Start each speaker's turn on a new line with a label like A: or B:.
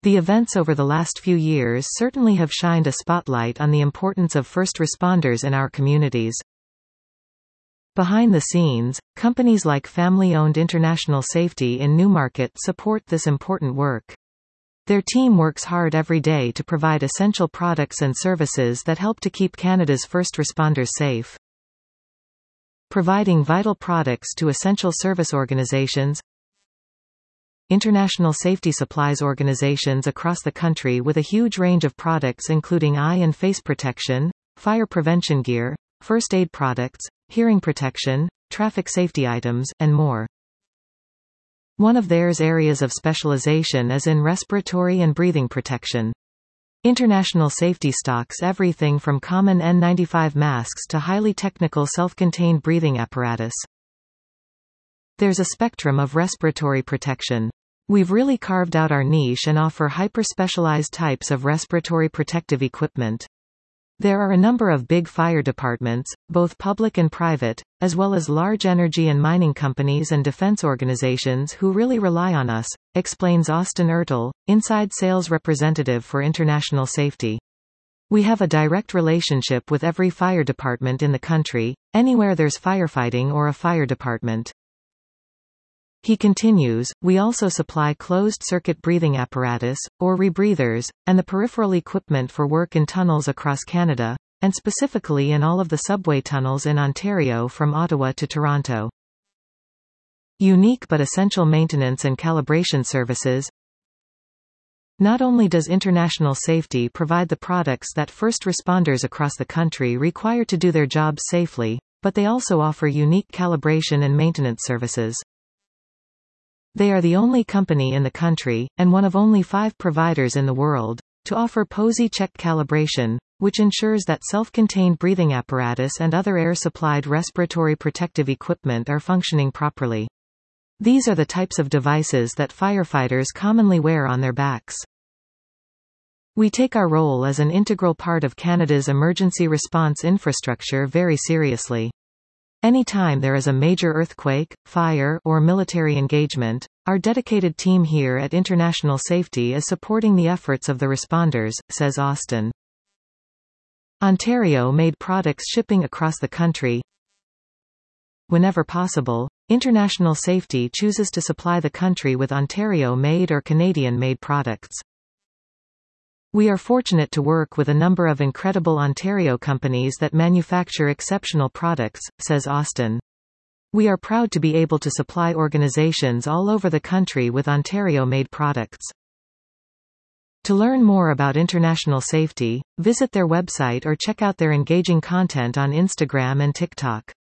A: The events over the last few years certainly have shined a spotlight on the importance of first responders in our communities. Behind the scenes, companies like family-owned International Safety in Newmarket support this important work. Their team works hard every day to provide essential products and services that help to keep Canada's first responders safe. Providing vital products to essential service organizations. International safety supplies organizations across the country with a huge range of products including eye and face protection, fire prevention gear, first aid products, hearing protection, traffic safety items, and more. One of their areas of specialization is in respiratory and breathing protection. International Safety stocks everything from common N95 masks to highly technical self-contained breathing apparatus. There's a spectrum of respiratory protection. We've really carved out our niche and offer hyper-specialized types of respiratory protective equipment. There are a number of big fire departments, both public and private, as well as large energy and mining companies and defense organizations who really rely on us, explains Austin Ertel, inside sales representative for International Safety. We have a direct relationship with every fire department in the country, anywhere there's firefighting or a fire department. He continues, we also supply closed-circuit breathing apparatus, or rebreathers, and the peripheral equipment for work in tunnels across Canada, and specifically in all of the subway tunnels in Ontario from Ottawa to Toronto. Unique but essential maintenance and calibration services. Not only does International Safety provide the products that first responders across the country require to do their jobs safely, but they also offer unique calibration and maintenance services. They are the only company in the country, and one of only 5 providers in the world, to offer POSI-check calibration, which ensures that self-contained breathing apparatus and other air-supplied respiratory protective equipment are functioning properly. These are the types of devices that firefighters commonly wear on their backs. We take our role as an integral part of Canada's emergency response infrastructure very seriously. Anytime there is a major earthquake, fire, or military engagement, our dedicated team here at International Safety is supporting the efforts of the responders, says Austin. Ontario-made products shipping across the country. Whenever possible, International Safety chooses to supply the country with Ontario-made or Canadian-made products. We are fortunate to work with a number of incredible Ontario companies that manufacture exceptional products, says Austin. We are proud to be able to supply organizations all over the country with Ontario-made products. To learn more about International Safety, visit their website or check out their engaging content on Instagram and TikTok.